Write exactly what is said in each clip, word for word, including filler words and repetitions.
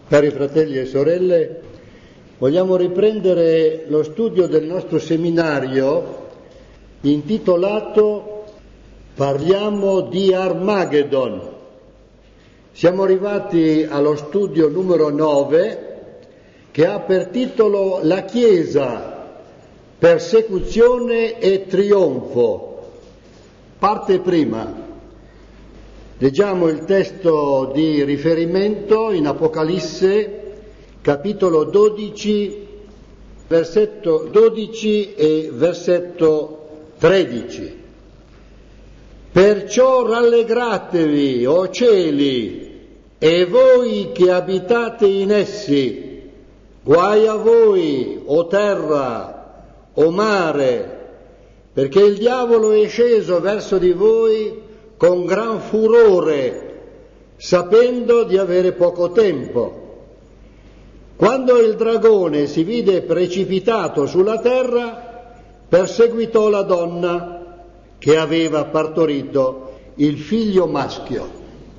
Cari fratelli e sorelle, vogliamo riprendere lo studio del nostro seminario intitolato Parliamo di Armageddon. Siamo arrivati allo studio numero nove che ha per titolo La Chiesa, persecuzione e trionfo. Parte prima. Leggiamo il testo di riferimento in Apocalisse, capitolo dodici, versetto dodici e versetto tredici. Perciò rallegratevi, o cieli, e voi che abitate in essi, guai a voi, o terra, o mare, perché il diavolo è sceso verso di voi con gran furore, sapendo di avere poco tempo. Quando il dragone si vide precipitato sulla terra, perseguitò la donna che aveva partorito il figlio maschio.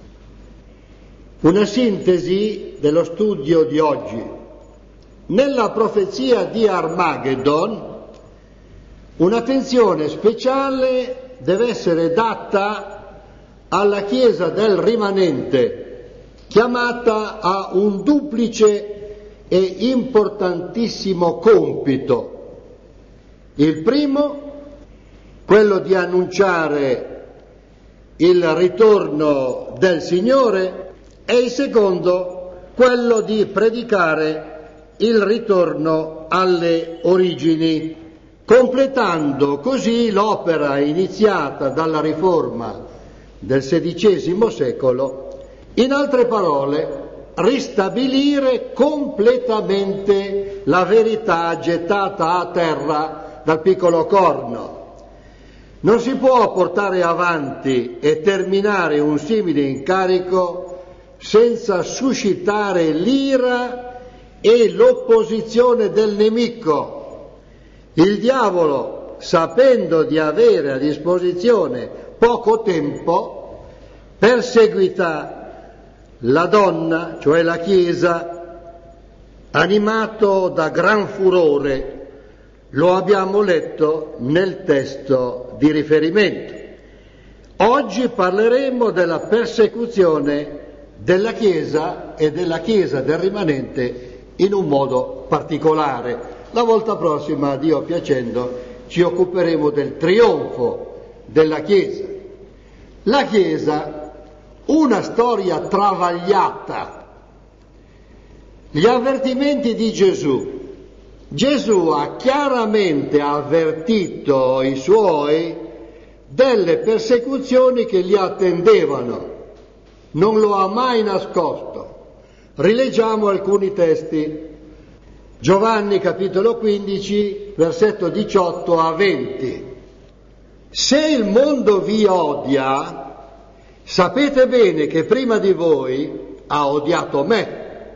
Una sintesi dello studio di oggi. Nella profezia di Armageddon, un'attenzione speciale deve essere data alla Chiesa del rimanente, chiamata a un duplice e importantissimo compito. Il primo, quello di annunciare il ritorno del Signore, e il secondo, quello di predicare il ritorno alle origini, completando così l'opera iniziata dalla Riforma del sedicesimo secolo, in altre parole, ristabilire completamente la verità gettata a terra dal piccolo corno. Non si può portare avanti e terminare un simile incarico senza suscitare l'ira e l'opposizione del nemico. Il diavolo, sapendo di avere a disposizione poco tempo, perseguita la donna, cioè la Chiesa, animato da gran furore. Lo abbiamo letto nel testo di riferimento. Oggi parleremo della persecuzione della Chiesa e della Chiesa del rimanente in un modo particolare. La volta prossima, Dio piacendo, ci occuperemo del trionfo della Chiesa. La Chiesa, una storia travagliata. Gli avvertimenti di Gesù. Gesù ha chiaramente avvertito i suoi delle persecuzioni che li attendevano. Non lo ha mai nascosto. Rileggiamo alcuni testi. Giovanni capitolo quindici, versetto diciotto a venti. Se il mondo vi odia, sapete bene che prima di voi ha odiato me.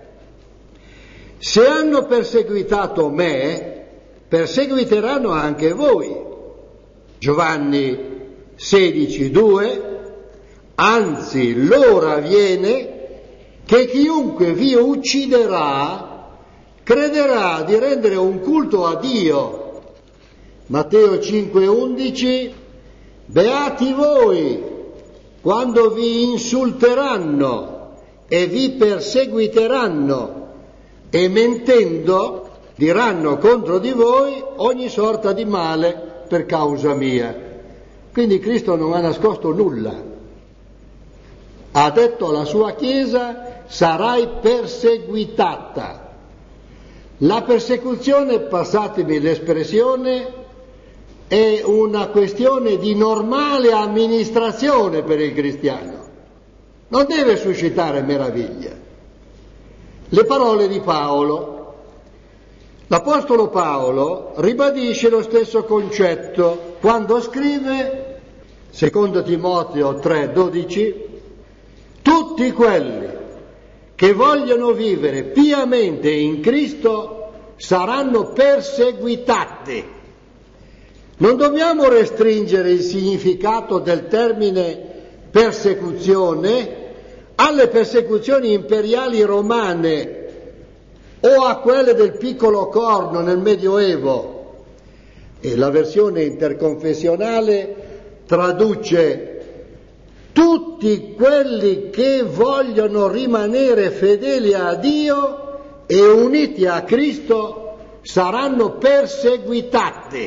Se hanno perseguitato me, perseguiteranno anche voi. Giovanni sedici due. Anzi, l'ora viene che chiunque vi ucciderà crederà di rendere un culto a Dio. Matteo cinque undici. Beati voi quando vi insulteranno e vi perseguiteranno e mentendo diranno contro di voi ogni sorta di male per causa mia. Quindi Cristo non ha nascosto nulla. Ha detto alla sua Chiesa: sarai perseguitata. La persecuzione, passatemi l'espressione, è una questione di normale amministrazione per il cristiano. Non deve suscitare meraviglia. Le parole di Paolo. L'Apostolo Paolo ribadisce lo stesso concetto quando scrive, secondo Timoteo tre dodici, tutti quelli che vogliono vivere piamente in Cristo saranno perseguitati. Non dobbiamo restringere il significato del termine persecuzione alle persecuzioni imperiali romane o a quelle del piccolo corno nel Medioevo. E la versione interconfessionale traduce: tutti quelli che vogliono rimanere fedeli a Dio e uniti a Cristo saranno perseguitati.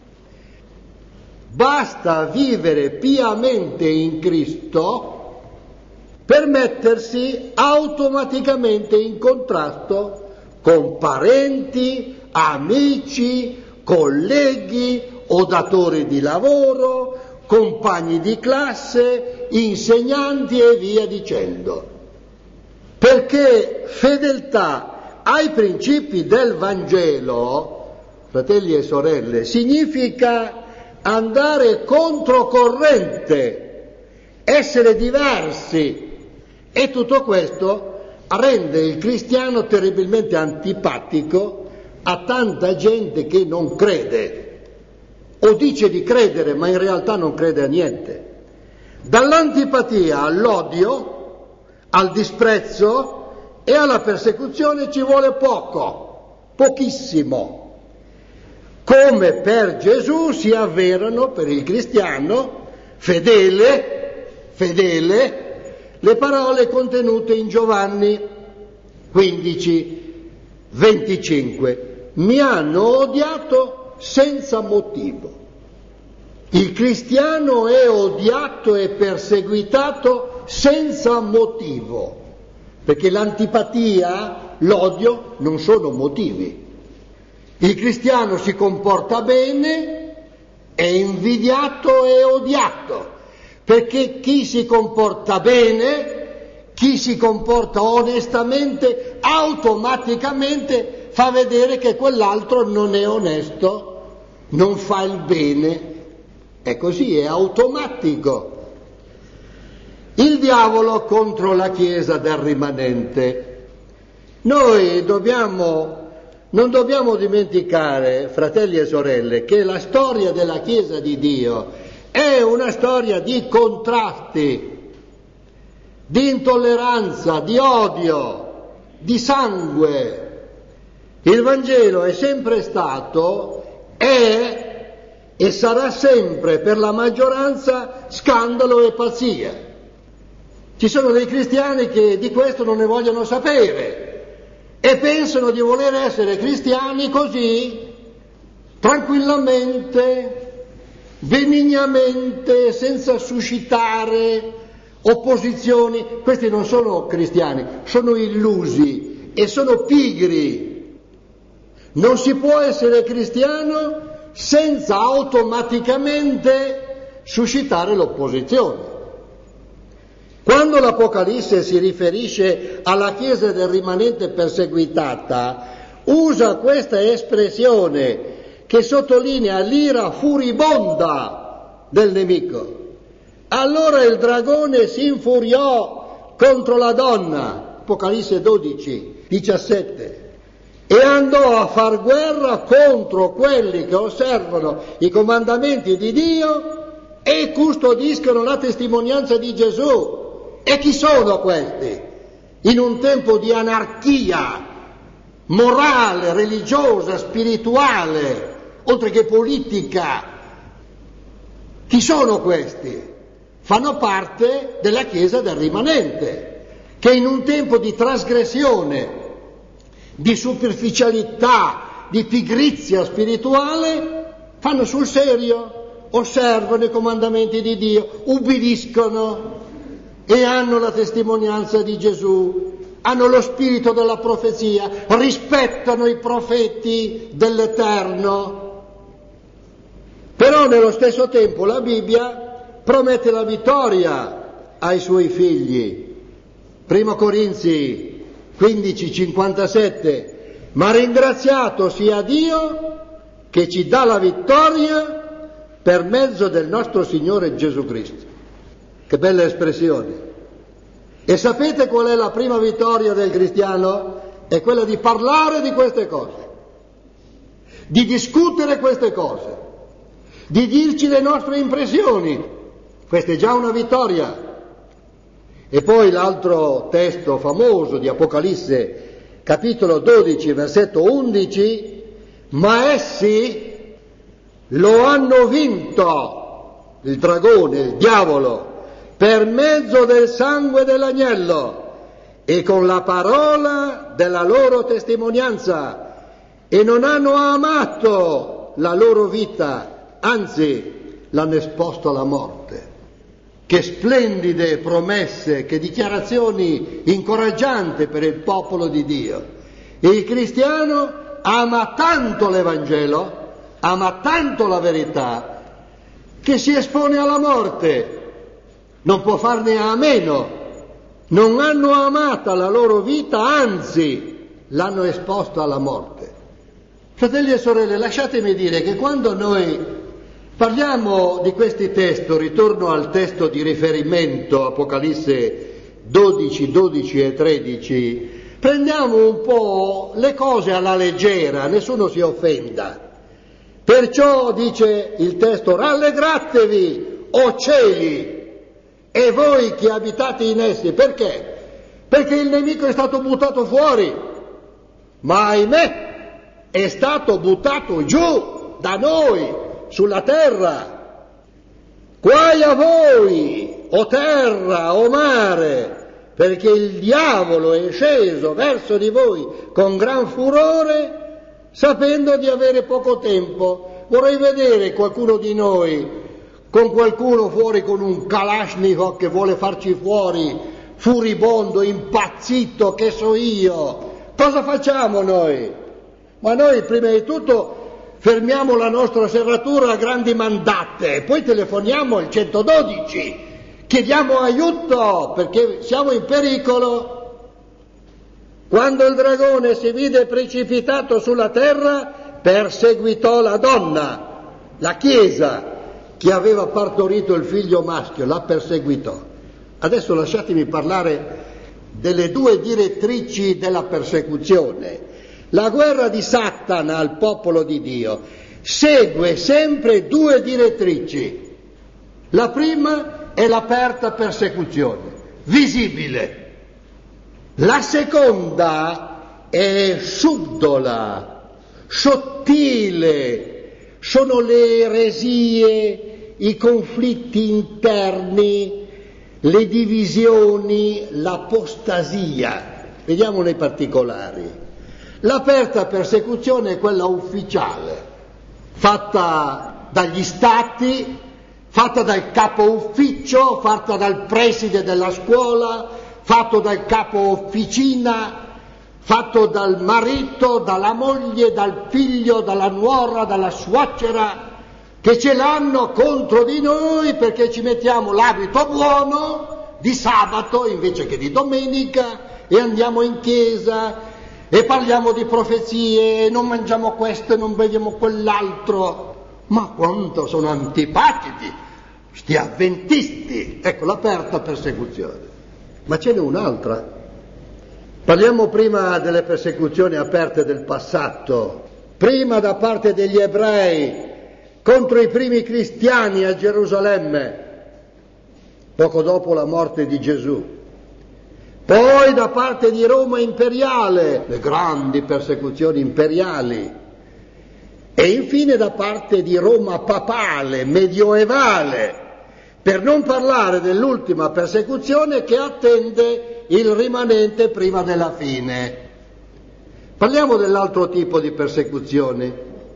Basta vivere piamente in Cristo per mettersi automaticamente in contrasto con parenti, amici, colleghi o datori di lavoro, compagni di classe, insegnanti e via dicendo. Perché fedeltà ai principi del Vangelo, fratelli e sorelle, significa andare controcorrente, essere diversi, e tutto questo rende il cristiano terribilmente antipatico a tanta gente che non crede o dice di credere ma in realtà non crede a niente. Dall'antipatia all'odio, al disprezzo e alla persecuzione ci vuole poco, pochissimo. Come per Gesù si avverano per il cristiano fedele, fedele, le parole contenute in Giovanni quindici, venticinque. Mi hanno odiato senza motivo. Il cristiano è odiato e perseguitato senza motivo, perché l'antipatia, l'odio non sono motivi. Il cristiano si comporta bene, è invidiato e odiato, perché chi si comporta bene, chi si comporta onestamente, automaticamente fa vedere che quell'altro non è onesto, non fa il bene. È così, è automatico. Il diavolo contro la Chiesa del rimanente. Noi dobbiamo, non dobbiamo dimenticare, fratelli e sorelle, che la storia della Chiesa di Dio è una storia di contrasti, di intolleranza, di odio, di sangue. Il Vangelo è sempre stato, è e sarà sempre per la maggioranza scandalo e pazzia. Ci sono dei cristiani che di questo non ne vogliono sapere e pensano di voler essere cristiani così, tranquillamente, benignamente, senza suscitare opposizioni. Questi non sono cristiani, sono illusi e sono pigri. Non si può essere cristiano senza automaticamente suscitare l'opposizione. Quando l'Apocalisse si riferisce alla Chiesa del rimanente perseguitata, usa questa espressione che sottolinea l'ira furibonda del nemico. Allora il dragone si infuriò contro la donna, Apocalisse dodici, diciassette, e andò a far guerra contro quelli che osservano i comandamenti di Dio e custodiscono la testimonianza di Gesù. E chi sono questi? In un tempo di anarchia morale, religiosa, spirituale, oltre che politica, chi sono questi? Fanno parte della Chiesa del rimanente, che in un tempo di trasgressione, di superficialità, di pigrizia spirituale, fanno sul serio, osservano i comandamenti di Dio, ubbidiscono e hanno la testimonianza di Gesù, hanno lo spirito della profezia, rispettano i profeti dell'Eterno. Però nello stesso tempo la Bibbia promette la vittoria ai suoi figli. Primo Corinzi quindici cinquantasette, ma ringraziato sia Dio che ci dà la vittoria per mezzo del nostro Signore Gesù Cristo. Che bella espressione. E sapete qual è la prima vittoria del cristiano? È quella di parlare di queste cose, di discutere queste cose, di dirci le nostre impressioni. Questa è già una vittoria. E poi l'altro testo famoso di Apocalisse capitolo dodici, versetto undici, ma essi lo hanno vinto, il dragone, il diavolo, per mezzo del sangue dell'agnello e con la parola della loro testimonianza, e non hanno amato la loro vita, anzi l'hanno esposto alla morte. Che splendide promesse, che dichiarazioni incoraggianti per il popolo di Dio. Il cristiano ama tanto l'Evangelo, ama tanto la verità, che si espone alla morte, non può farne a meno. Non hanno amata la loro vita, anzi l'hanno esposta alla morte. Fratelli e sorelle, lasciatemi dire che quando noi parliamo di questi testi, ritorno al testo di riferimento, Apocalisse dodici, dodici e tredici, prendiamo un po' le cose alla leggera, nessuno si offenda. Perciò dice il testo: rallegratevi, o cieli, e voi che abitate in essi. Perché? Perché il nemico è stato buttato fuori, ma ahimè è stato buttato giù da noi, sulla terra. Guai a voi, o terra, o mare, perché il diavolo è sceso verso di voi con gran furore, sapendo di avere poco tempo. Vorrei vedere qualcuno di noi con qualcuno fuori con un Kalashnikov che vuole farci fuori, furibondo, impazzito, che so io. Cosa facciamo noi? Ma noi prima di tutto fermiamo la nostra serratura a grandi mandate e poi telefoniamo al centododici, chiediamo aiuto perché siamo in pericolo. Quando il dragone si vide precipitato sulla terra, perseguitò la donna, la Chiesa, che aveva partorito il figlio maschio, la perseguitò. Adesso lasciatemi parlare delle due direttrici della persecuzione. La guerra di Satana al popolo di Dio segue sempre due direttrici. La prima è l'aperta persecuzione, visibile. La seconda è subdola, sottile, sono le eresie, i conflitti interni, le divisioni, l'apostasia. Vediamo nei particolari. L'aperta persecuzione è quella ufficiale, fatta dagli stati, fatta dal capo ufficio, fatta dal preside della scuola, fatto dal capo officina, fatto dal marito, dalla moglie, dal figlio, dalla nuora, dalla suocera, che ce l'hanno contro di noi perché ci mettiamo l'abito buono di sabato invece che di domenica e andiamo in chiesa e parliamo di profezie, non mangiamo questo e non beviamo quell'altro. Ma quanto sono antipatici sti avventisti! Ecco, l'aperta persecuzione. Ma ce n'è un'altra. Parliamo prima delle persecuzioni aperte del passato, prima da parte degli ebrei contro i primi cristiani a Gerusalemme, poco dopo la morte di Gesù. Poi da parte di Roma imperiale, le grandi persecuzioni imperiali, e infine da parte di Roma papale, medioevale, per non parlare dell'ultima persecuzione che attende il rimanente prima della fine. Parliamo dell'altro tipo di persecuzioni.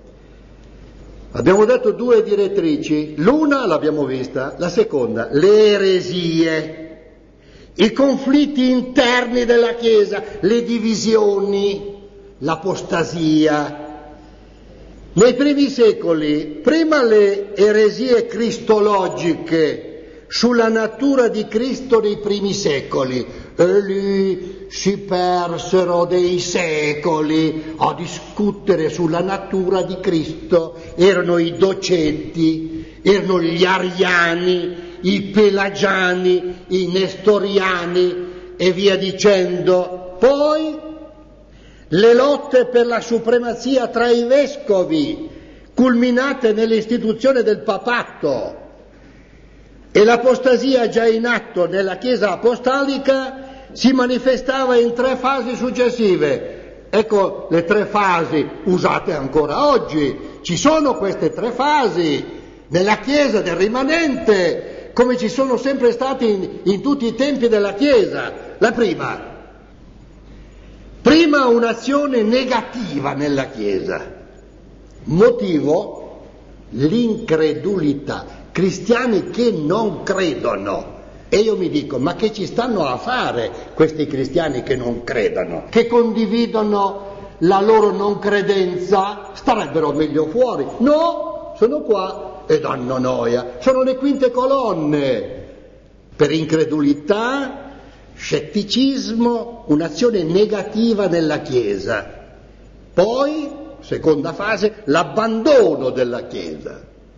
Abbiamo detto due direttrici, l'una l'abbiamo vista, la seconda, le eresie. I conflitti interni della Chiesa, le divisioni, l'apostasia. Nei primi secoli, prima le eresie cristologiche sulla natura di Cristo nei primi secoli, e lì si persero dei secoli a discutere sulla natura di Cristo, erano i docenti, erano gli ariani, i pelagiani, i nestoriani e via dicendo. Poi le lotte per la supremazia tra i vescovi, culminate nell'istituzione del papato, e l'apostasia già in atto nella Chiesa apostolica si manifestava in tre fasi successive: Ecco le tre fasi usate ancora oggi. Ci sono queste tre fasi nella Chiesa del rimanente, come ci sono sempre stati in, in tutti i tempi della Chiesa. La prima, prima un'azione negativa nella Chiesa. Motivo? L'incredulità. Cristiani che non credono. E io mi dico, ma che ci stanno a fare questi cristiani che non credono? Che condividono la loro non credenza? Starebbero meglio fuori. No, sono qua e danno noia. Sono le quinte colonne. Per incredulità, scetticismo, un'azione negativa nella Chiesa. Poi, seconda fase, l'abbandono della Chiesa.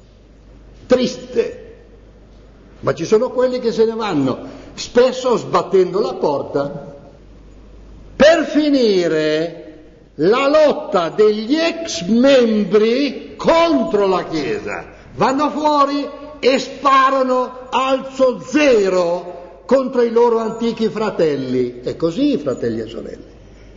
Triste. Ma ci sono quelli che se ne vanno, spesso sbattendo la porta. Per finire, la lotta degli ex membri contro la Chiesa. Vanno fuori e sparano alzo zero contro i loro antichi fratelli. È così, fratelli e sorelle.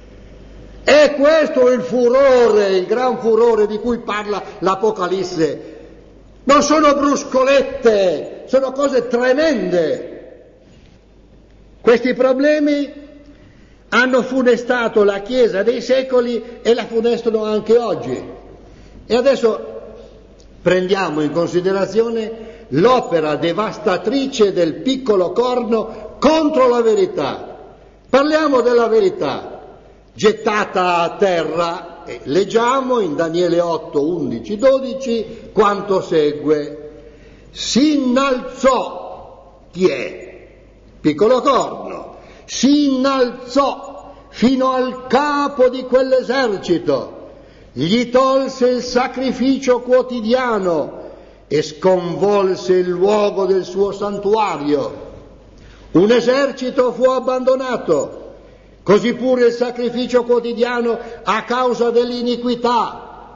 E questo è il furore, il gran furore di cui parla l'Apocalisse. Non sono bruscolette, sono cose tremende. Questi problemi hanno funestato la Chiesa dei secoli e la funestano anche oggi. E adesso prendiamo in considerazione l'opera devastatrice del piccolo corno contro la verità. Parliamo della verità, gettata a terra. E leggiamo in Daniele otto, undici, dodici quanto segue. Si innalzò, chi è? Piccolo corno, si innalzò fino al capo di quell'esercito, gli tolse il sacrificio quotidiano e sconvolse il luogo del suo santuario. Un esercito fu abbandonato, così pure il sacrificio quotidiano a causa dell'iniquità.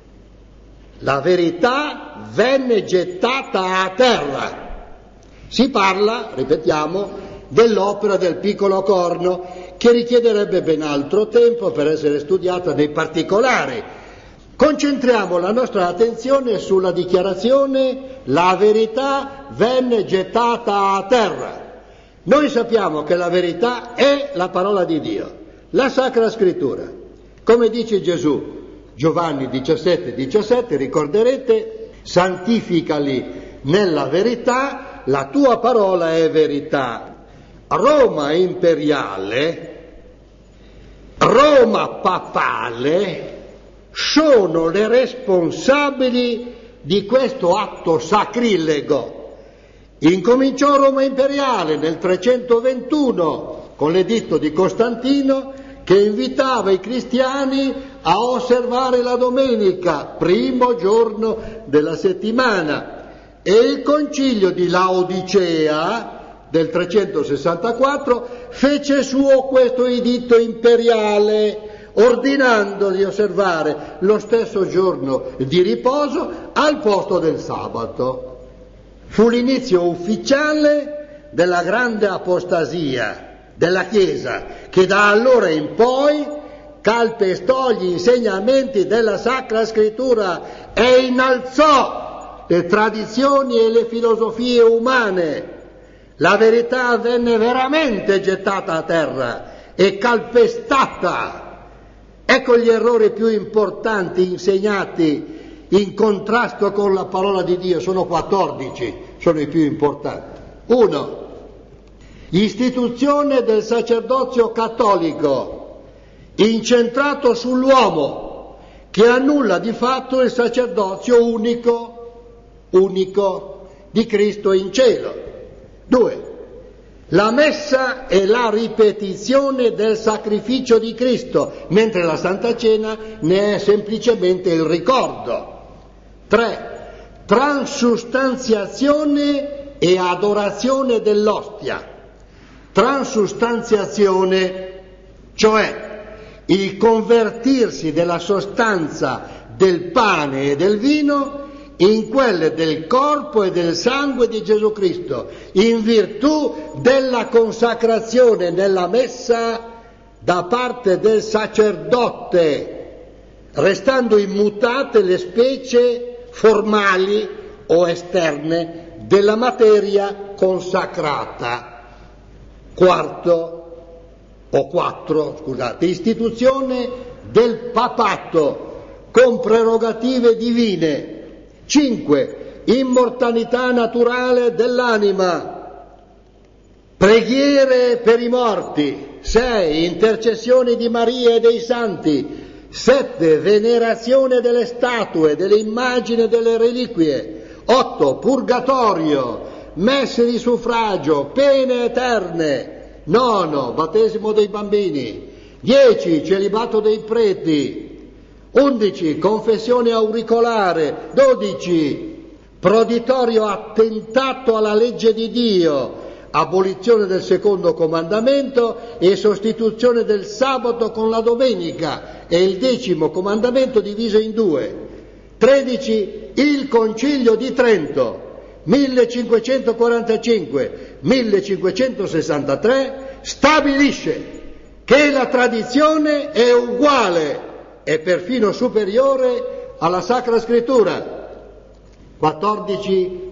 La verità venne gettata a terra. Si parla, ripetiamo, dell'opera del piccolo corno, che richiederebbe ben altro tempo per essere studiata nei particolari. Concentriamo la nostra attenzione sulla dichiarazione: la verità venne gettata a terra. Noi sappiamo che la verità è la parola di Dio, la Sacra Scrittura. Come dice Gesù, Giovanni diciassette, diciassette, ricorderete, santificali nella verità, la tua parola è verità. Roma imperiale, Roma papale sono le responsabili di questo atto sacrilego. Incominciò Roma imperiale nel trecentoventuno con l'editto di Costantino, che invitava i cristiani a osservare la domenica, primo giorno della settimana, e il concilio di Laodicea del trecentosessantaquattro fece suo questo editto imperiale, ordinando di osservare lo stesso giorno di riposo al posto del sabato. Fu l'inizio ufficiale della grande apostasia della Chiesa, che da allora in poi calpestò gli insegnamenti della Sacra Scrittura e innalzò le tradizioni e le filosofie umane. La verità venne veramente gettata a terra e calpestata. Ecco gli errori più importanti insegnati in contrasto con la parola di Dio. Sono quattordici, sono i più importanti. Uno, istituzione del sacerdozio cattolico incentrato sull'uomo, che annulla di fatto il sacerdozio unico, unico di Cristo in cielo. Due, la messa è la ripetizione del sacrificio di Cristo, mentre la Santa Cena ne è semplicemente il ricordo. Tre, transustanziazione e adorazione dell'ostia. Transustanziazione, cioè il convertirsi della sostanza del pane e del vino in quelle del corpo e del sangue di Gesù Cristo, in virtù della consacrazione nella messa da parte del sacerdote, restando immutate le specie formali o esterne della materia consacrata. Quarto, o quattro, scusate, istituzione del papato con prerogative divine. Cinque, immortalità naturale dell'anima, preghiere per i morti. Sei, intercessioni di Maria e dei santi. Sette, venerazione delle statue, delle immagini e delle reliquie. Otto, purgatorio, messe di suffragio, pene eterne. Nono, battesimo dei bambini. Dieci, celibato dei preti. Undici, confessione auricolare. Dodici, proditorio attentato alla legge di Dio, abolizione del secondo comandamento e sostituzione del sabato con la domenica, e il decimo comandamento diviso in due. Tredici, il Concilio di Trento, millecinquecentoquarantacinque millecinquecentosessantatré, stabilisce che la tradizione è uguale e perfino superiore alla Sacra Scrittura. quattordici,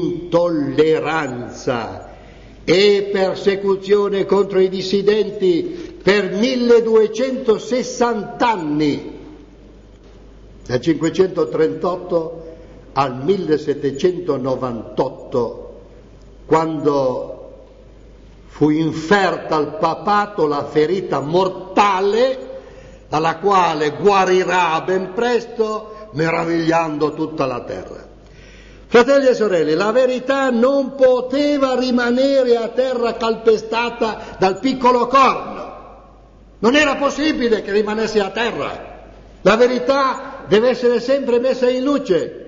intolleranza e persecuzione contro i dissidenti per milleduecentosessanta anni, dal cinquecentotrentotto al millesettecentonovantotto, quando fu inferta al papato la ferita mortale dalla quale guarirà ben presto, meravigliando tutta la terra. Fratelli e sorelle, la verità non poteva rimanere a terra calpestata dal piccolo corno. Non era possibile che rimanesse a terra. La verità deve essere sempre messa in luce.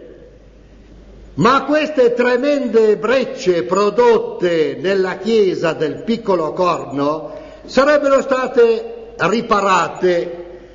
Ma queste tremende brecce prodotte nella chiesa del piccolo corno sarebbero state riparate.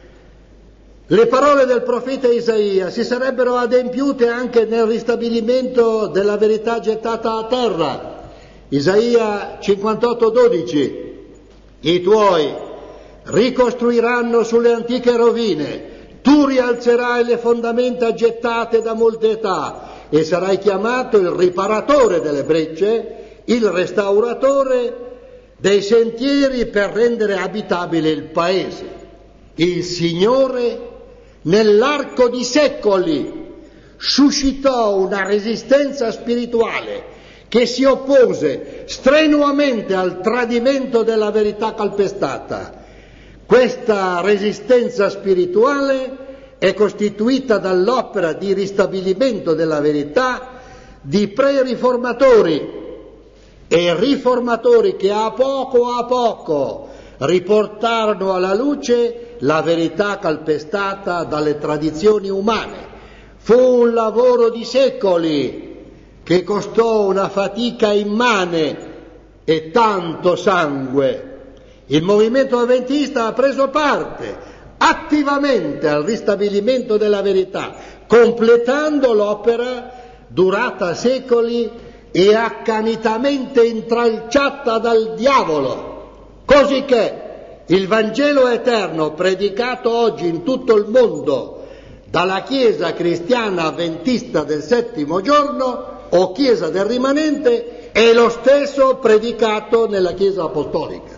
Le parole del profeta Isaia si sarebbero adempiute anche nel ristabilimento della verità gettata a terra. Isaia cinquantotto dodici: i tuoi ricostruiranno sulle antiche rovine, tu rialzerai le fondamenta gettate da molte età e sarai chiamato il riparatore delle brecce, il restauratore dei sentieri per rendere abitabile il paese. Il Signore nell'arco di secoli suscitò una resistenza spirituale che si oppose strenuamente al tradimento della verità calpestata. Questa resistenza spirituale è costituita dall'opera di ristabilimento della verità di pre-riformatori e riformatori che a poco a poco riportarono alla luce la verità calpestata dalle tradizioni umane. Fu un lavoro di secoli che costò una fatica immane e tanto sangue. Il movimento avventista ha preso parte attivamente al ristabilimento della verità, completando l'opera durata secoli e accanitamente intralciata dal diavolo, cosicché il Vangelo eterno predicato oggi in tutto il mondo dalla Chiesa cristiana avventista del settimo giorno o Chiesa del rimanente è lo stesso predicato nella Chiesa apostolica.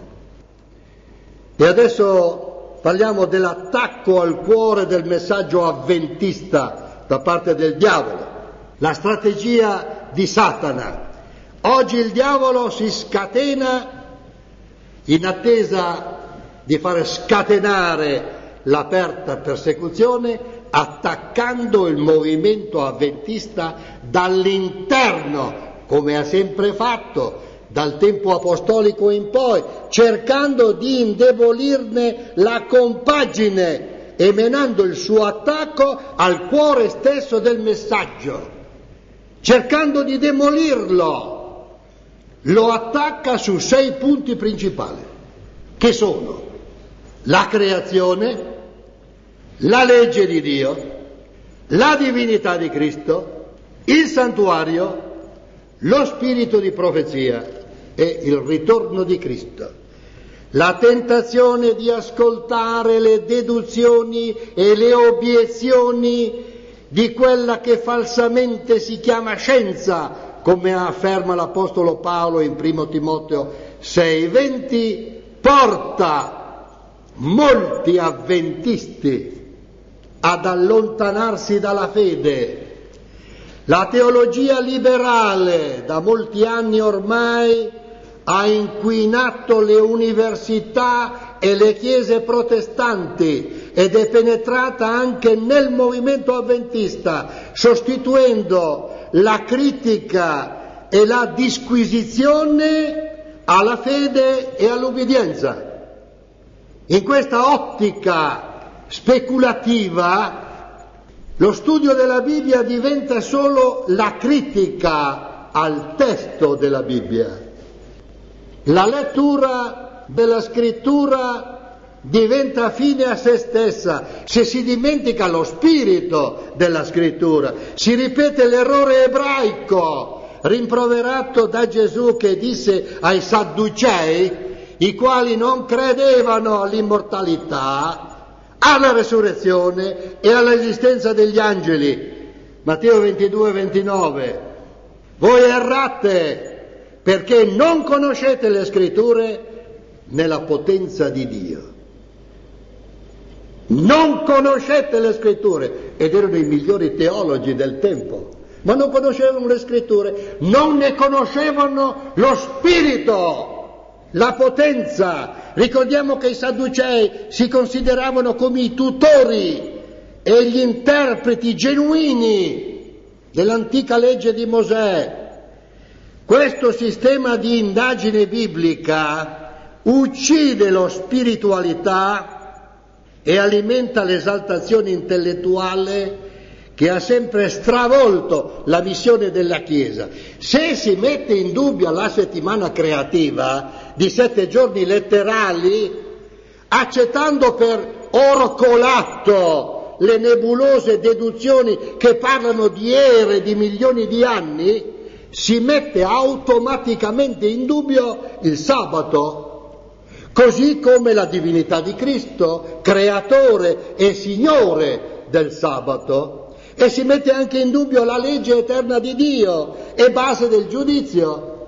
E adesso parliamo dell'attacco al cuore del messaggio avventista da parte del diavolo, la strategia di Satana. Oggi il diavolo si scatena in attesa di fare scatenare l'aperta persecuzione, attaccando il movimento avventista dall'interno, come ha sempre fatto dal tempo apostolico in poi, cercando di indebolirne la compagine e menando il suo attacco al cuore stesso del messaggio, cercando di demolirlo. Lo attacca su sei punti principali, che sono la creazione, la legge di Dio, la divinità di Cristo, il santuario, lo spirito di profezia e il ritorno di Cristo. la tentazione di ascoltare le deduzioni e le obiezioni di quella che falsamente si chiama scienza, come afferma l'Apostolo Paolo in primo Timoteo sei venti, porta molti avventisti ad allontanarsi dalla fede. La teologia liberale da molti anni ormai ha inquinato le università e le chiese protestanti ed è penetrata anche nel movimento avventista, sostituendo la critica e la disquisizione alla fede e all'obbedienza. In questa ottica speculativa lo studio della Bibbia diventa solo la critica al testo della Bibbia. La lettura della scrittura diventa fine a se stessa, se si dimentica lo spirito della scrittura, si ripete l'errore ebraico rimproverato da Gesù, che disse ai Sadducei, i quali non credevano all'immortalità, alla resurrezione e all'esistenza degli angeli. Matteo ventidue ventinove. Voi errate perché non conoscete le scritture né la potenza di Dio. Non conoscete le scritture, ed erano i migliori teologi del tempo, ma non conoscevano le scritture, non ne conoscevano lo spirito, la potenza. Ricordiamo che i Sadducei si consideravano come i tutori e gli interpreti genuini dell'antica legge di Mosè. Questo sistema di indagine biblica uccide la spiritualità e alimenta l'esaltazione intellettuale che ha sempre stravolto la missione della Chiesa. Se si mette in dubbio la settimana creativa di sette giorni letterali, accettando per oro colato le nebulose deduzioni che parlano di ere, di milioni di anni, si mette automaticamente in dubbio il sabato, così come la divinità di Cristo, creatore e signore del sabato, e si mette anche in dubbio la legge eterna di Dio e base del giudizio.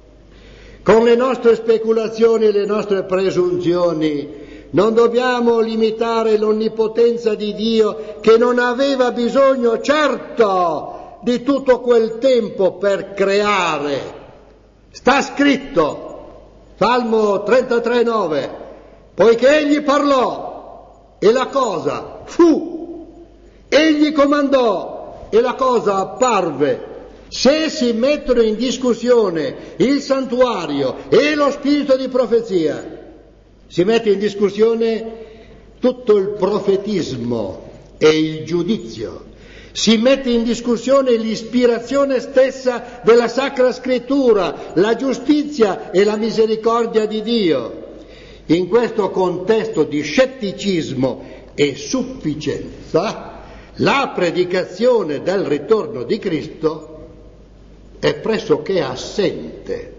Con le nostre speculazioni e le nostre presunzioni non dobbiamo limitare l'onnipotenza di Dio, che non aveva bisogno, certo, di tutto quel tempo per creare. Sta scritto, Salmo trentatré nove, poiché egli parlò e la cosa fu, egli comandò e la cosa apparve. Se si mettono in discussione il santuario e lo spirito di profezia, si mette in discussione tutto il profetismo e il giudizio. Si mette in discussione l'ispirazione stessa della Sacra Scrittura, la giustizia e la misericordia di Dio. In questo contesto di scetticismo e sufficienza, la predicazione del ritorno di Cristo è pressoché assente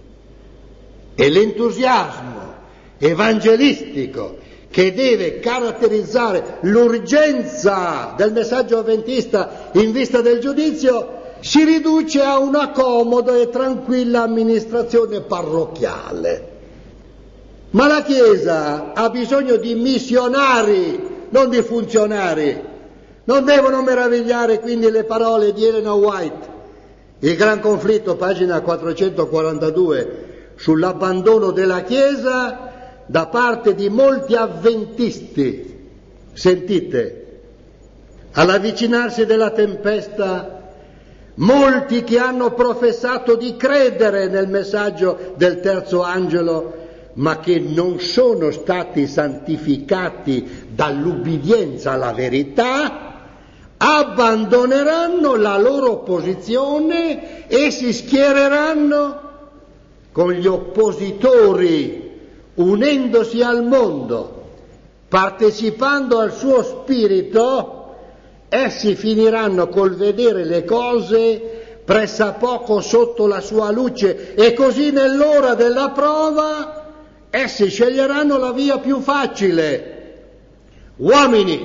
e l'entusiasmo evangelistico che deve caratterizzare l'urgenza del messaggio avventista in vista del giudizio si riduce a una comoda e tranquilla amministrazione parrocchiale. Ma la Chiesa ha bisogno di missionari, non di funzionari. Non devono meravigliare quindi le parole di Elena White, Il gran conflitto, pagina quattrocentoquarantadue, sull'abbandono della Chiesa da parte di molti avventisti. Sentite, all'avvicinarsi della tempesta, molti che hanno professato di credere nel messaggio del terzo angelo, ma che non sono stati santificati dall'ubbidienza alla verità, abbandoneranno la loro posizione e si schiereranno con gli oppositori, unendosi al mondo, partecipando al suo spirito. Essi finiranno col vedere le cose pressappoco sotto la sua luce, e così nell'ora della prova essi sceglieranno la via più facile. Uomini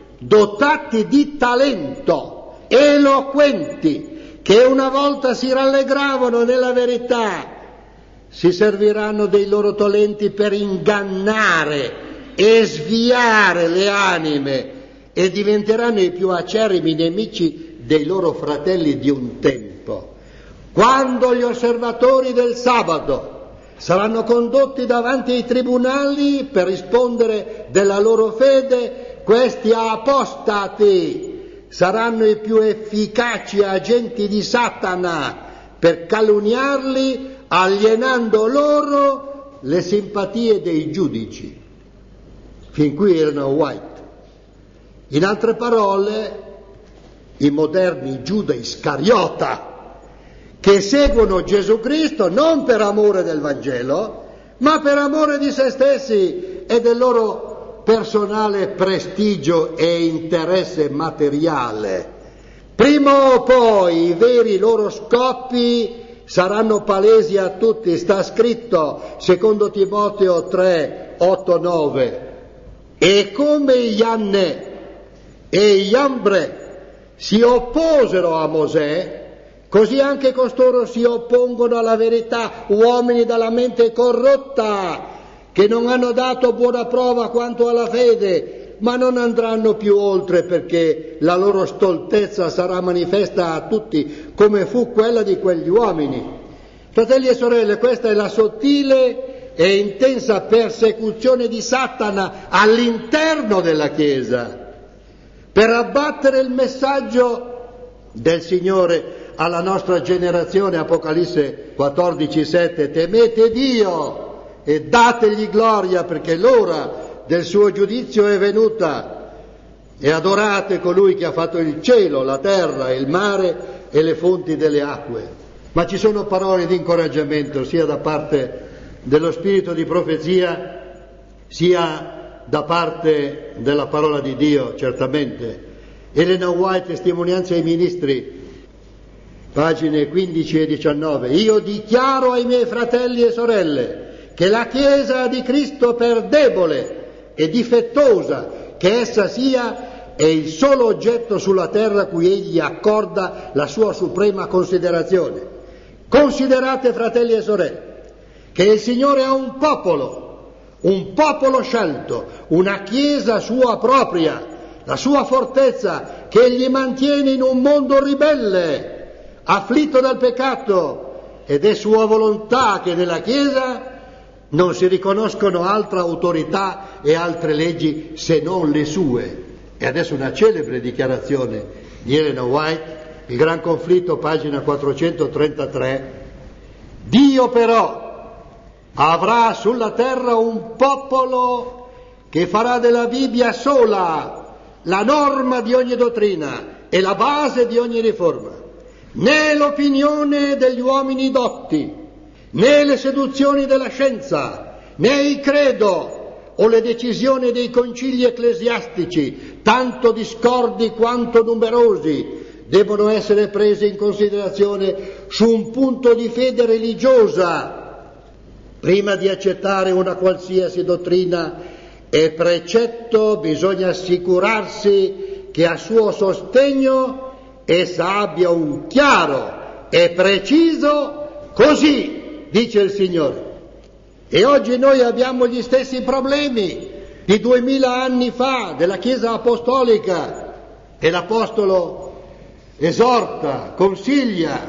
dotati di talento, eloquenti, che una volta si rallegravano nella verità, si serviranno dei loro talenti per ingannare e sviare le anime e diventeranno i più acerrimi nemici dei loro fratelli di un tempo. Quando gli osservatori del sabato saranno condotti davanti ai tribunali per rispondere della loro fede, questi apostati saranno i più efficaci agenti di Satana per calunniarli, alienando loro le simpatie dei giudici. Fin qui erano White. In altre parole, i moderni Giuda Iscariota, che seguono Gesù Cristo non per amore del Vangelo, ma per amore di se stessi e del loro personale prestigio e interesse materiale. Prima o poi i veri loro scopi saranno palesi a tutti. Sta scritto, secondo Timoteo tre, otto, nove, e come Ianne e Iambre si opposero a Mosè, così anche costoro si oppongono alla verità, uomini dalla mente corrotta, che non hanno dato buona prova quanto alla fede, ma non andranno più oltre, perché la loro stoltezza sarà manifesta a tutti, come fu quella di quegli uomini. Fratelli e sorelle, questa è la sottile e intensa persecuzione di Satana all'interno della Chiesa, per abbattere il messaggio del Signore alla nostra generazione. Apocalisse quattordici, sette, temete Dio e dategli gloria, perché l'ora del suo giudizio è venuta, e adorate colui che ha fatto il cielo, la terra, il mare e le fonti delle acque. Ma ci sono parole di incoraggiamento sia da parte dello spirito di profezia sia da parte della parola di Dio, certamente. Elena White, testimonianza ai ministri, pagine quindici e diciannove. Io dichiaro ai miei fratelli e sorelle che la Chiesa di Cristo, per debole e difettosa che essa sia, è il solo oggetto sulla terra a cui egli accorda la sua suprema considerazione. Considerate, fratelli e sorelle, che il Signore ha un popolo, un popolo scelto, una Chiesa sua propria, la sua fortezza, che egli mantiene in un mondo ribelle, afflitto dal peccato, ed è sua volontà che nella Chiesa non si riconoscono altra autorità e altre leggi se non le sue. E adesso una celebre dichiarazione di Elena White, Il Gran Conflitto, pagina quattrocentotrentatré. Dio però avrà sulla terra un popolo che farà della Bibbia sola la norma di ogni dottrina e la base di ogni riforma. Né l'opinione degli uomini dotti, né le seduzioni della scienza, né il credo o le decisioni dei concili ecclesiastici, tanto discordi quanto numerosi, debbono essere prese in considerazione su un punto di fede religiosa. Prima di accettare una qualsiasi dottrina e precetto bisogna assicurarsi che a suo sostegno essa abbia un chiaro e preciso così, dice il Signore. E oggi noi abbiamo gli stessi problemi di duemila anni fa della Chiesa Apostolica, e l'Apostolo esorta, consiglia,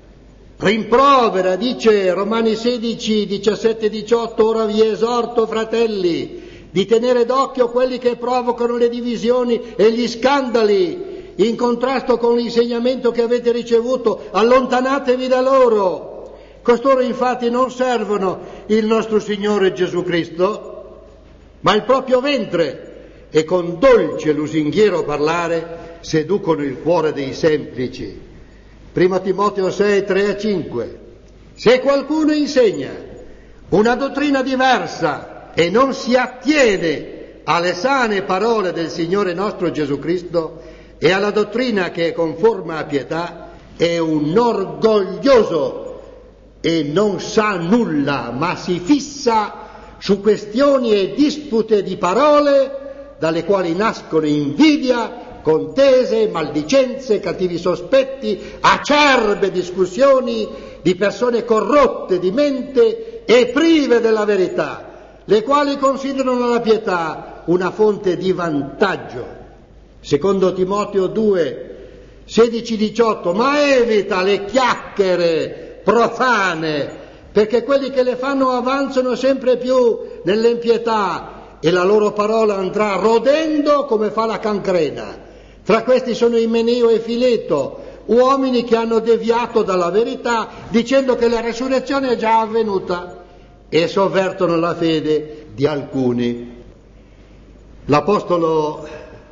rimprovera, dice Romani sedici, diciassette, diciotto, ora vi esorto, fratelli, di tenere d'occhio quelli che provocano le divisioni e gli scandali in contrasto con l'insegnamento che avete ricevuto, allontanatevi da loro. Costoro infatti non servono il nostro Signore Gesù Cristo, ma il proprio ventre, e con dolce lusinghiero parlare seducono il cuore dei semplici. Prima Timoteo sei, tre a cinque. Se qualcuno insegna una dottrina diversa e non si attiene alle sane parole del Signore nostro Gesù Cristo e alla dottrina che è conforme a pietà, è un orgoglioso e non sa nulla, ma si fissa su questioni e dispute di parole dalle quali nascono invidia, contese, maldicenze, cattivi sospetti, acerbe discussioni di persone corrotte di mente e prive della verità, le quali considerano la pietà una fonte di vantaggio. Secondo Timoteo due, sedici diciotto, ma evita le chiacchiere profane, perché quelli che le fanno avanzano sempre più nell'impietà e la loro parola andrà rodendo come fa la cancrena. Tra questi sono Imeneo e Fileto, uomini che hanno deviato dalla verità dicendo che la resurrezione è già avvenuta e sovvertono la fede di alcuni. L'Apostolo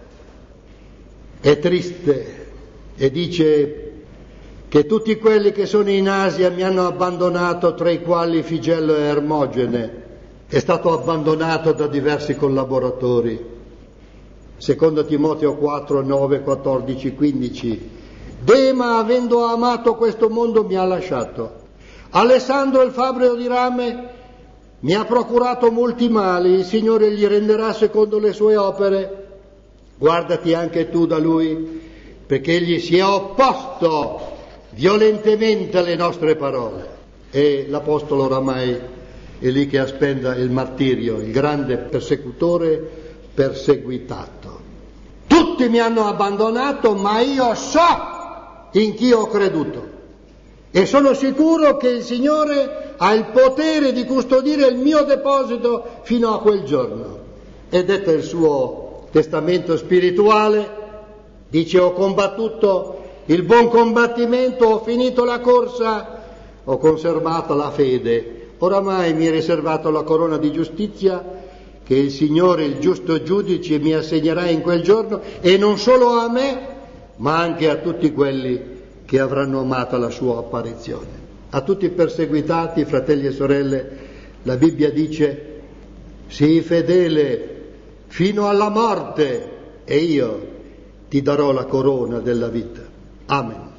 è triste e dice che tutti quelli che sono in Asia mi hanno abbandonato, tra i quali Figello e Ermogene. È stato abbandonato da diversi collaboratori. Secondo Timoteo quattro, nove, quattordici, quindici. Dema, avendo amato questo mondo, mi ha lasciato. Alessandro il fabbro di rame mi ha procurato molti mali, il Signore gli renderà secondo le sue opere. Guardati anche tu da lui, perché egli si è opposto violentemente alle nostre parole. E l'Apostolo oramai è lì che aspetta il martirio, il grande persecutore perseguitato. Tutti mi hanno abbandonato, ma io so in chi ho creduto e sono sicuro che il Signore ha il potere di custodire il mio deposito fino a quel giorno. E detto il suo testamento spirituale, dice: ho combattuto il buon combattimento, ho finito la corsa, ho conservato la fede, oramai mi è riservato la corona di giustizia che il Signore, il giusto giudice, mi assegnerà in quel giorno, e non solo a me, ma anche a tutti quelli che avranno amato la sua apparizione. A tutti i perseguitati, fratelli e sorelle, la Bibbia dice: sii fedele fino alla morte e io ti darò la corona della vita. Amen.